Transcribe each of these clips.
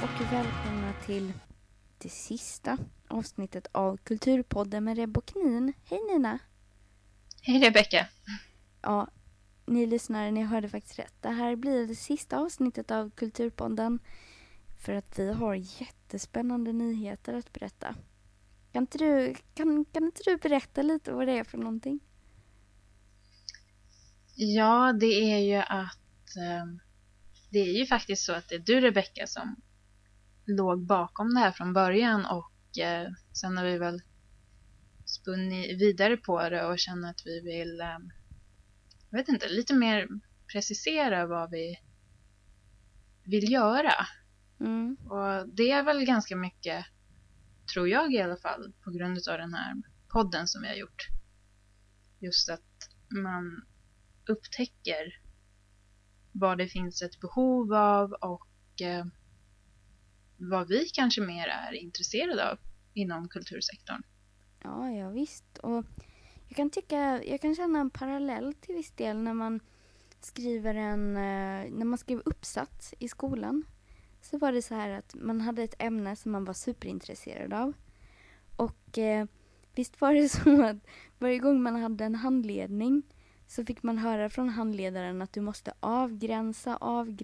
och välkomna till det sista avsnittet av Kulturpodden med Reb och Nin. Hej Nina! Hej Rebecka! Ja, ni lyssnare, ni hörde faktiskt rätt. Det här blir det sista avsnittet av Kulturpodden för att vi har jättespännande nyheter att berätta. Kan inte du berätta lite vad det är för någonting? Ja, det är ju att det är ju faktiskt så att det är du Rebecka som låg bakom det här från början och sen har vi väl spunnit vidare på det och känner att vi vill, jag vet inte, lite mer precisera vad vi vill göra. Mm. Och det är väl ganska mycket, tror jag i alla fall, på grund av den här podden som vi har gjort. Just att man upptäcker vad det finns ett behov av och vad vi kanske mer är intresserade av inom kultursektorn. Ja, visst. Och jag kan känna en parallell till viss del när man skriver uppsats i skolan. Så var det så här att man hade ett ämne som man var superintresserad av. Och visst var det så att varje gång man hade en handledning så fick man höra från handledaren att du måste avgränsa.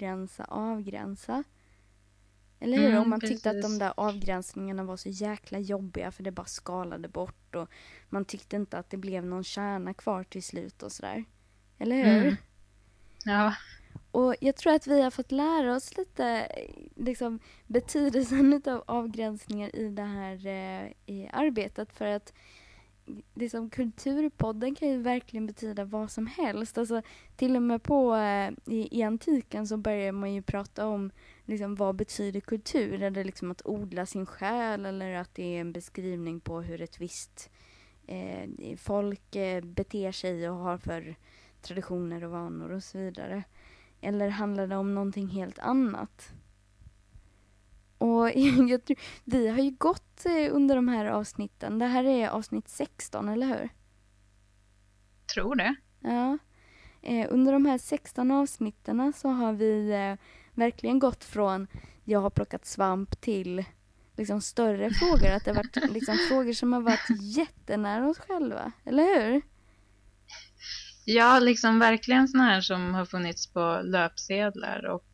Eller hur? Om man tyckte att de där avgränsningarna var så jäkla jobbiga för det bara skalade bort och man tyckte inte att det blev någon kärna kvar till slut och sådär. Eller hur? Mm. Ja. Och jag tror att vi har fått lära oss lite liksom, betydelsen av avgränsningar i det här i arbetet. För att liksom, kulturpodden kan ju verkligen betyda vad som helst. Alltså, till och med i antiken så börjar man ju prata om liksom, vad betyder kultur. Är det liksom att odla sin själ eller att det är en beskrivning på hur ett visst folk beter sig och har för traditioner och vanor och så vidare. Eller handlar det om någonting helt annat? Och jag tror, vi har ju gått under de här avsnitten. Det här är avsnitt 16, eller hur? Tror det. Ja. Under de här 16 avsnitten så har vi verkligen gått från jag har plockat svamp till liksom större frågor. Att det har varit liksom frågor som har varit jättenära oss själva. Eller hur? Ja, liksom verkligen såna här som har funnits på löpsedlar och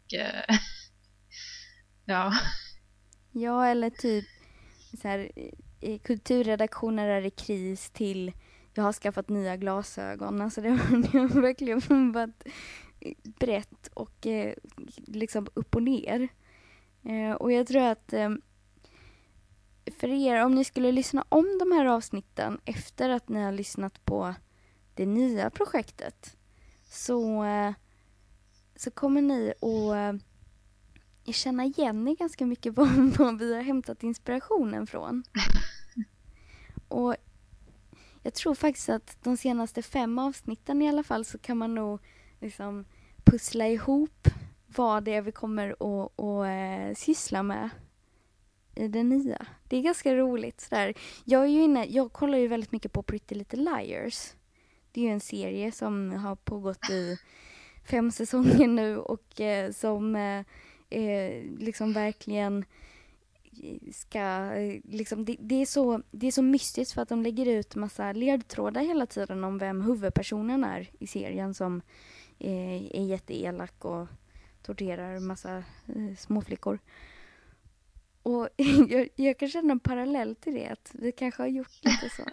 ja. Ja, eller typ så här, kulturredaktioner är i kris till jag har skaffat nya glasögon. Alltså det har verkligen varit brett och liksom upp och ner. Och jag tror att för er, om ni skulle lyssna om de här avsnitten efter att ni har lyssnat på det nya projektet så kommer ni att känna igen er ganska mycket vad vi har hämtat inspirationen från. Och jag tror faktiskt att de senaste 5 avsnitten i alla fall så kan man nog liksom pussla ihop vad det är vi kommer att syssla med i det nya. Det är ganska roligt sådär. Jag kollar ju väldigt mycket på Pretty Little Liars. Det är ju en serie som har pågått i 5 säsonger nu och som liksom verkligen ska liksom, det är så mystiskt för att de lägger ut massa ledtrådar hela tiden om vem huvudpersonen är i serien som är jätteelak och torterar massa småflickor. Och jag kan känna en parallell till det, att vi kanske har gjort lite så.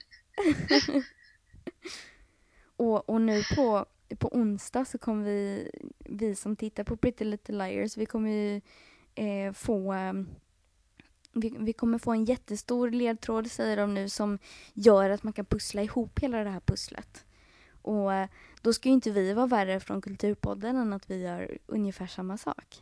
och nu på onsdag så kommer vi som tittar på Pretty Little Liars, vi kommer ju vi kommer få en jättestor ledtråd, säger de nu, som gör att man kan pussla ihop hela det här pusslet. Och då ska ju inte vi vara värre från Kulturpodden än att vi gör ungefär samma sak.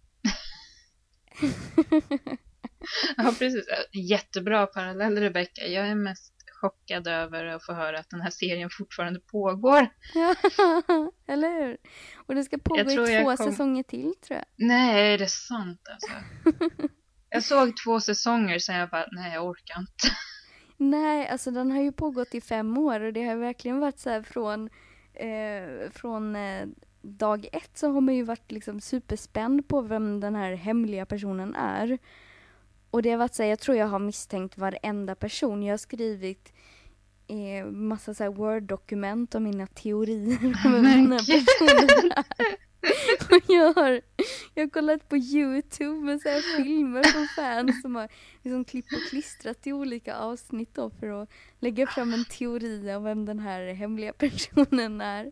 Ja, precis. Jättebra parallell, Rebecka. Jag är mest chockad över att få höra att den här serien fortfarande pågår. Eller hur? Och det ska pågå i 2 säsonger till, tror jag. Nej, är det sant alltså? Jag såg 2 säsonger sen jag bara, nej jag orkar inte. Nej, alltså den har ju pågått i 5 år och det har verkligen varit så här från dag ett så har man ju varit liksom superspänd på vem den här hemliga personen är. Och det har varit så här, jag tror jag har misstänkt varenda person. Jag har skrivit massa så här Word-dokument om mina teorier om vem den här personen är. Och jag har kollat på YouTube med så här filmer från fans som har liksom klippt och klistrat i olika avsnitt då för att lägga fram en teori om vem den här hemliga personen är.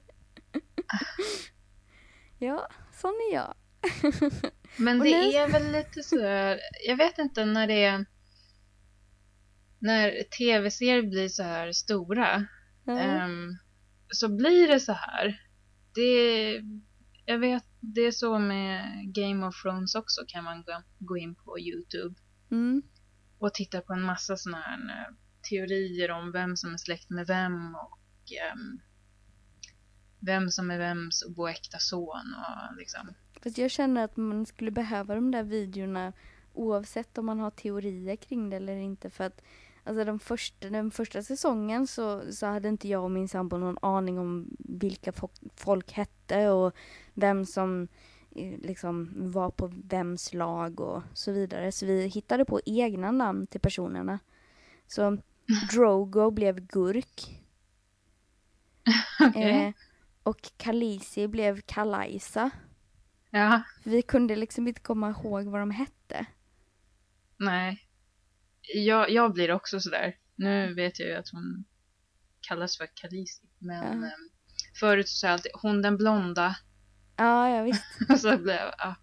Ja, sån är jag. Men det är väl lite så här, jag vet inte när tv-serier blir så här stora, så blir det så här. Jag vet, det är så med Game of Thrones också, kan man gå in på YouTube och titta på en massa såna här teorier om vem som är släkt med vem och vem som är vems oäkta son och liksom. Fast jag känner att man skulle behöva de där videorna oavsett om man har teorier kring det eller inte, för att alltså den första säsongen så hade inte jag och min sambo någon aning om vilka folk hette och vem som liksom var på vems lag och så vidare. Så vi hittade på egna namn till personerna. Så Drogo blev Gurk. Okay. Och Khaleesi blev Kalaisa. Ja. Vi kunde liksom inte komma ihåg vad de hette. Nej. Jag blir också sådär. Nu vet jag ju att hon kallas för Khaleesi. Men förut så sa jag alltid hon den blonda. Ja, visst. Och så blev jag...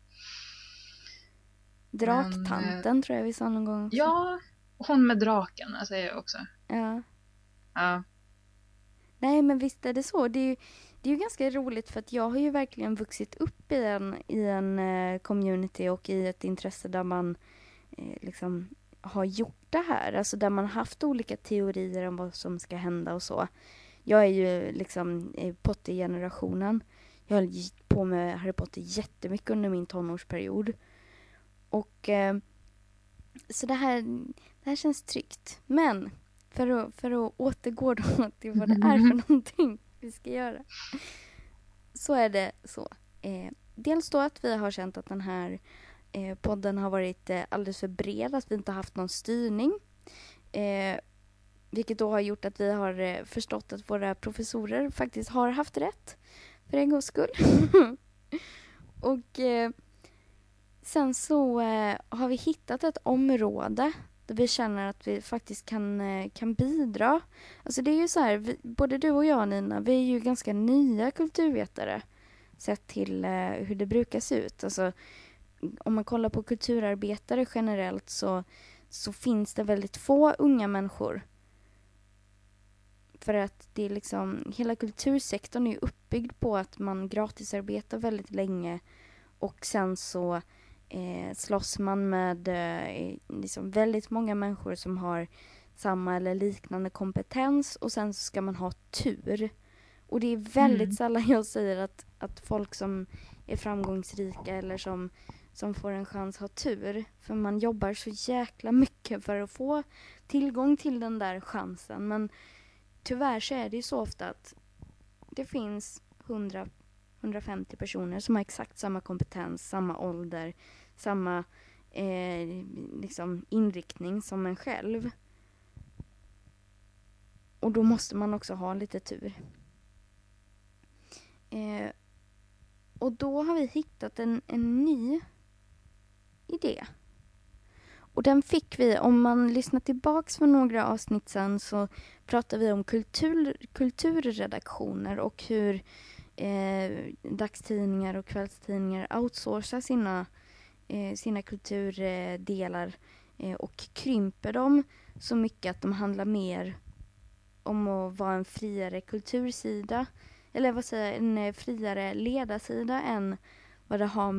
Draktanten tror jag vi sa någon gång också. Ja, hon med draken säger jag också. Ja. Nej, men visst är det så. Det är ju ganska roligt för att jag har ju verkligen vuxit upp i en community och i ett intresse där man liksom har gjort det här. Alltså där man haft olika teorier om vad som ska hända och så. Jag är ju liksom Potter-generationen. Jag höll på med Harry Potter jättemycket under min tonårsperiod. Och så det här känns tryggt. Men för att återgå då till vad det är för någonting vi ska göra. Så är det så. Dels då att vi har känt att den här podden har varit alldeles för bred. Att vi inte har haft någon styrning. Vilket då har gjort att vi har förstått att våra professorer faktiskt har haft rätt. För en gångs skull. Och sen så har vi hittat ett område där vi känner att vi faktiskt kan bidra. Alltså det är ju så här, både du och jag Nina, vi är ju ganska nya kulturvetare sett till hur det brukar se ut. Alltså om man kollar på kulturarbetare generellt så finns det väldigt få unga människor. För att det är liksom, hela kultursektorn är ju uppbyggd på att man gratisarbetar väldigt länge och sen så slåss man med liksom väldigt många människor som har samma eller liknande kompetens och sen så ska man ha tur. Och det är väldigt sällan jag säger att folk som är framgångsrika eller som får en chans har tur. För man jobbar så jäkla mycket för att få tillgång till den där chansen. Men tyvärr så är det ju så ofta att det finns 150 personer som har exakt samma kompetens, samma ålder, samma liksom inriktning som en själv. Och då måste man också ha lite tur. Och då har vi hittat en ny idé. Och den fick vi, om man lyssnar tillbaks för några avsnitt sen så pratar vi om kulturredaktioner och hur dagstidningar och kvällstidningar outsourcar sina kulturdelar och krymper dem så mycket att de handlar mer om att vara en friare kultursida eller vad säger en friare ledarsida än vad det har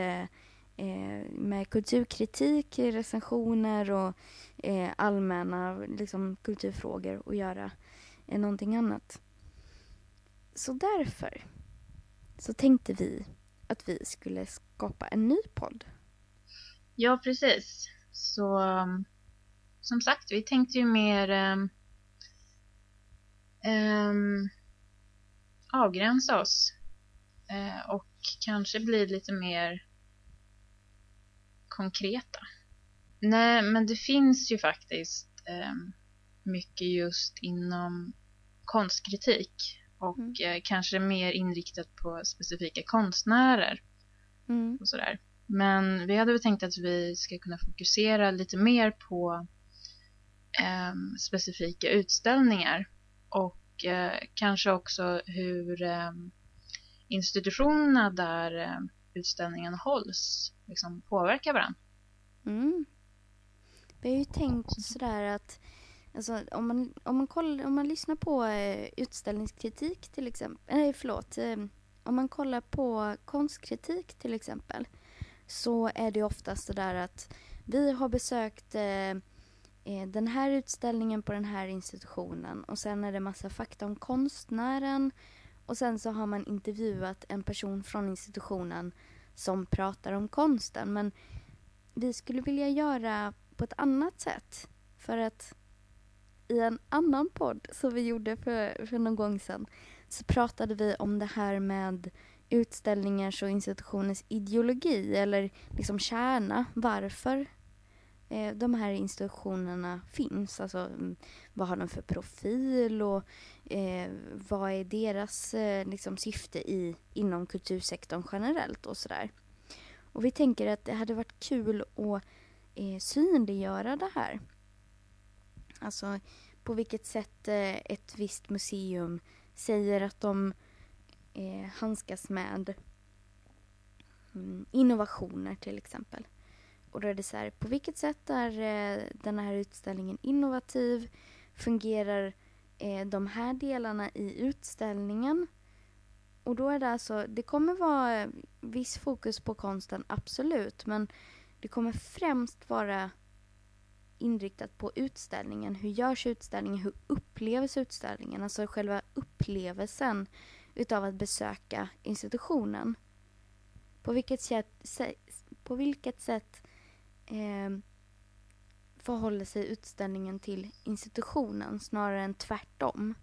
med kulturkritik, recensioner och allmänna liksom, kulturfrågor att göra någonting annat. Så därför så tänkte vi att vi skulle skapa en ny podd. Ja, precis. Så som sagt, vi tänkte ju mer avgränsa oss och kanske bli lite mer konkreta. Nej, men det finns ju faktiskt mycket just inom konstkritik och kanske mer inriktat på specifika konstnärer och sådär. Men vi hade väl tänkt att vi ska kunna fokusera lite mer på specifika utställningar och kanske också hur institutionerna där utställningen hålls liksom påverkar varandra. Vi har ju tänkt sådär att alltså, om man lyssnar på utställningskritik till exempel, om man kollar på konstkritik till exempel, så är det oftast så där att vi har besökt den här utställningen på den här institutionen och sen är det massa fakta om konstnären och sen så har man intervjuat en person från institutionen som pratar om konsten. Men vi skulle vilja göra på ett annat sätt, för att i en annan podd som vi gjorde för någon gång sedan så pratade vi om det här med utställningars och institutioners ideologi eller liksom kärna, varför de här institutionerna finns. Alltså vad har de för profil och vad är deras liksom syfte inom kultursektorn generellt och sådär. Och vi tänker att det hade varit kul att synliggöra det här. Alltså på vilket sätt ett visst museum säger att de handskas med innovationer till exempel. Och då är det så här, på vilket sätt är den här utställningen innovativ? Fungerar de här delarna i utställningen? Och då är det alltså, det kommer vara viss fokus på konsten, absolut. Men det kommer främst vara inriktat på utställningen. Hur görs utställningen? Hur upplevs utställningen? Alltså själva upplevelsen utav att besöka institutionen. På vilket sätt förhåller sig utställningen till institutionen snarare än tvärtom?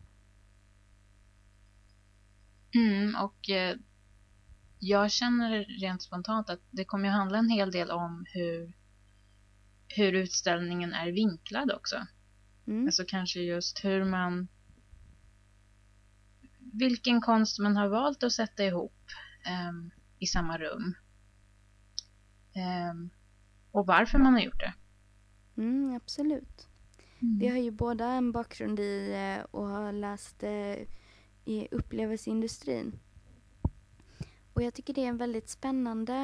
Och jag känner rent spontant att det kommer att handla en hel del om hur utställningen är vinklad också. Alltså kanske just vilken konst man har valt att sätta ihop i samma rum. Och varför man har gjort det. Absolut. Vi har ju båda en bakgrund i och har läst i upplevelseindustrin. Och jag tycker det är en väldigt spännande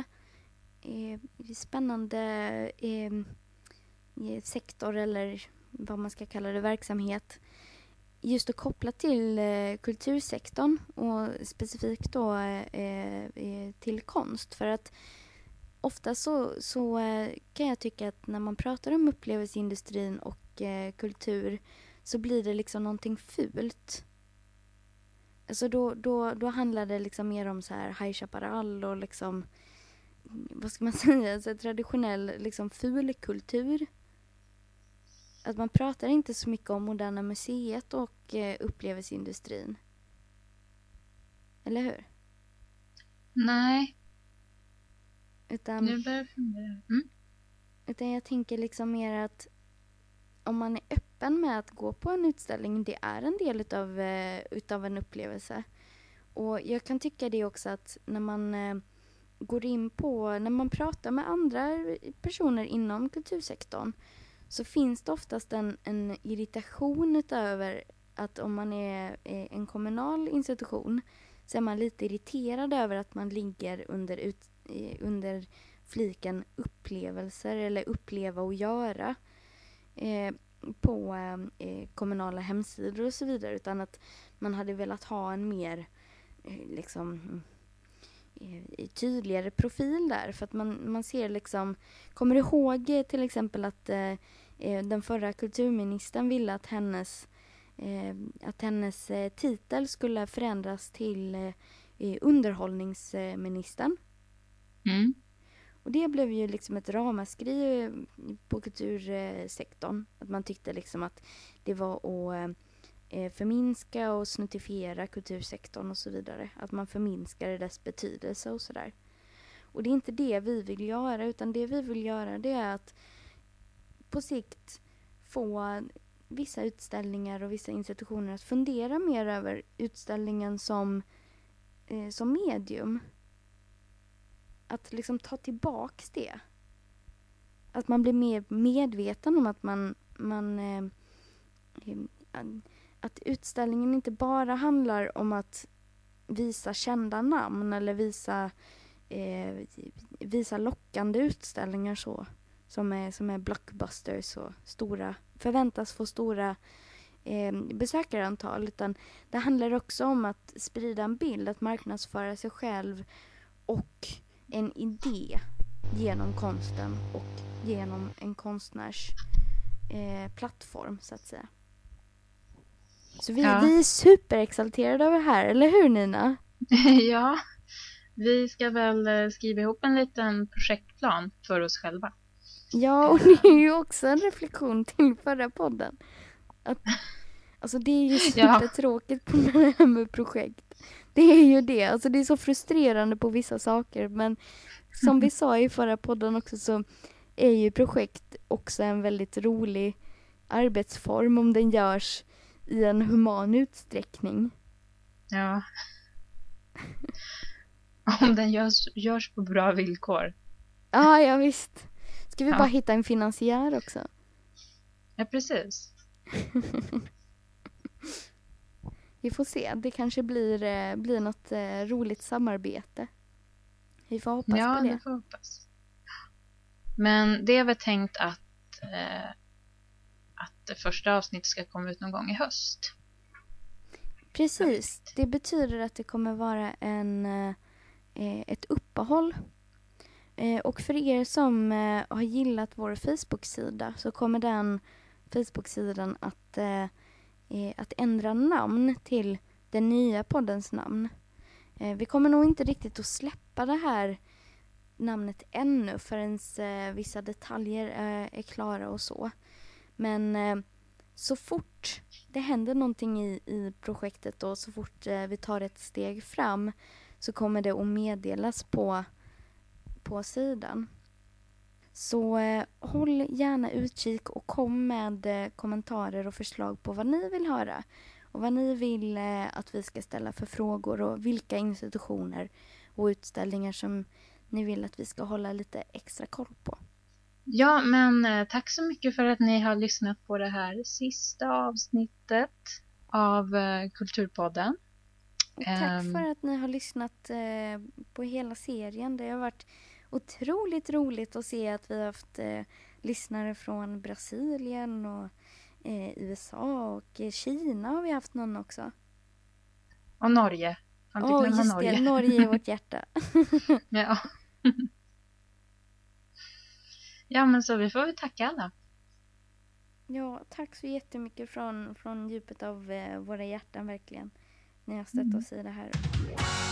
sektor, eller vad man ska kalla det, verksamhet. Just att koppla till kultursektorn och specifikt då till konst. För att ofta så kan jag tycka att när man pratar om upplevelseindustrin och kultur så blir det liksom någonting fult. Alltså då handlar det liksom mer om så här High Chaparral och liksom, vad ska man säga, så traditionell liksom fulkultur. Att man pratar inte så mycket om Moderna Museet och upplevelseindustrin. Eller hur? Nej. Utan, nu börjar jag fundera. Utan jag tänker liksom mer att om man är öppen med att gå på en utställning, det är en del utav en upplevelse. Och jag kan tycka det också att när man går in på, när man pratar med andra personer inom kultursektorn, så finns det oftast en irritation utöver att om man är en kommunal institution så är man lite irriterad över att man ligger under fliken upplevelser eller uppleva och göra på kommunala hemsidor och så vidare, utan att man hade velat ha en mer tydligare profil där, för att man ser liksom, kommer du ihåg till exempel att den förra kulturministern ville att hennes titel skulle förändras till underhållningsministern. Och det blev ju liksom ett ramaskri på kultursektorn. Att man tyckte liksom att det var att förminska och snuttifiera kultursektorn och så vidare. Att man förminskar dess betydelse och sådär. Och det är inte det vi vill göra, utan det vi vill göra det är att på sikt få vissa utställningar och vissa institutioner att fundera mer över utställningen som medium. Att liksom ta tillbaks det. Att man blir mer medveten om att att utställningen inte bara handlar om att visa kända namn eller visa lockande utställningar så som är blockbusters och förväntas få stora besökarantal, utan det handlar också om att sprida en bild, att marknadsföra sig själv och en idé genom konsten och genom en konstnärs plattform så att säga. Så vi är superexalterade över det här, eller hur Nina? Ja, vi ska väl skriva ihop en liten projektplan för oss själva. Ja, och det är ju också en reflektion till förra podden. Alltså det är ju supertråkigt på det här med projekt. Det är ju det, alltså det är så frustrerande på vissa saker, men som vi sa i förra podden också så är ju projekt också en väldigt rolig arbetsform om den görs i en human utsträckning. Ja. Om den görs på bra villkor. Ja visst. Ska vi bara hitta en finansiär också? Ja, precis. Vi får se. Det kanske blir något roligt samarbete. Vi får hoppas på det. Ja, vi får hoppas. Men det är väl tänkt att det första avsnittet ska komma ut någon gång i höst. Precis. Det betyder att det kommer vara ett uppehåll. Och för er som har gillat vår Facebook-sida så kommer den Facebook-sidan att ändra namn till den nya poddens namn. Vi kommer nog inte riktigt att släppa det här namnet ännu förrän vissa detaljer är klara och så. Men så fort det händer någonting i projektet och så fort vi tar ett steg fram så kommer det att meddelas på sidan. Så håll gärna utkik och kom med kommentarer och förslag på vad ni vill höra. Och vad ni vill att vi ska ställa för frågor och vilka institutioner och utställningar som ni vill att vi ska hålla lite extra koll på. Ja, men tack så mycket för att ni har lyssnat på det här sista avsnittet av Kulturpodden. Och tack för att ni har lyssnat på hela serien. Det har varit otroligt roligt att se att vi har haft lyssnare från Brasilien och USA och Kina har vi haft någon också. Och Norge. Just Norge. Det, Norge är vårt hjärta. Ja. Ja, men så vi får väl tacka alla. Ja, tack så jättemycket från djupet av våra hjärtan verkligen. Ni har stött oss i det här.